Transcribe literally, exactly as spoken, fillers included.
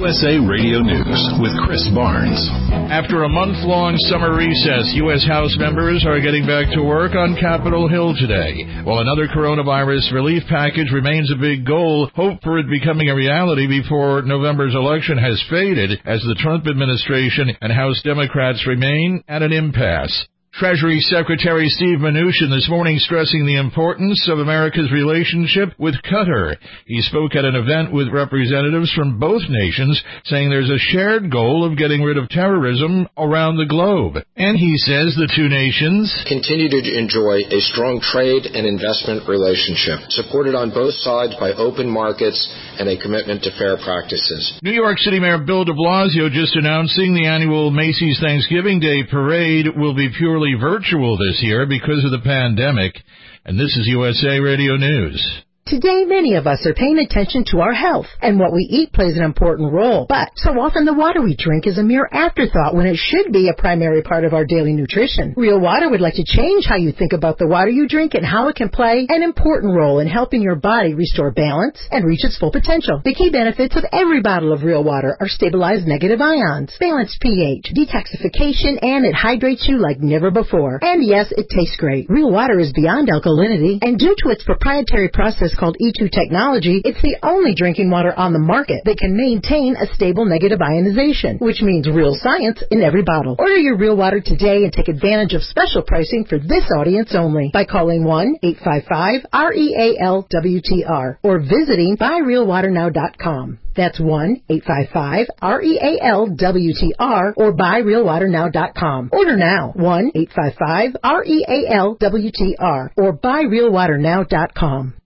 U S A Radio News with Chris Barnes. After a month-long summer recess, U S House members are getting back to work on Capitol Hill today. While another coronavirus relief package remains a big goal, hope for it becoming a reality before November's election has faded as the Trump administration and House Democrats remain at an impasse. Treasury Secretary Steve Mnuchin this morning stressing the importance of America's relationship with Qatar. He spoke at an event with representatives from both nations, saying there's a shared goal of getting rid of terrorism around the globe. And he says the two nations continue to enjoy a strong trade and investment relationship, supported on both sides by open markets and a commitment to fair practices. New York City Mayor Bill de Blasio just announcing the annual Macy's Thanksgiving Day Parade will be purely virtual this year because of the pandemic. And this is U S A Radio News. Today, many of us are paying attention to our health, and what we eat plays an important role. But so often the water we drink is a mere afterthought when it should be a primary part of our daily nutrition. Real Water would like to change how you think about the water you drink and how it can play an important role in helping your body restore balance and reach its full potential. The key benefits of every bottle of Real Water are stabilized negative ions, balanced pH, detoxification, and it hydrates you like never before. And yes, it tastes great. Real Water is beyond alkalinity, and due to its proprietary process called E two technology, it's the only drinking water on the market that can maintain a stable negative ionization, which means real science in every bottle. Order your Real Water today and take advantage of special pricing for this audience only by calling one eight five five R E A L W T R or visiting buy real water now dot com. That's one eight five five R E A L W T R or buy real water now dot com. Order now, one eight five five R E A L W T R or buy real water now dot com.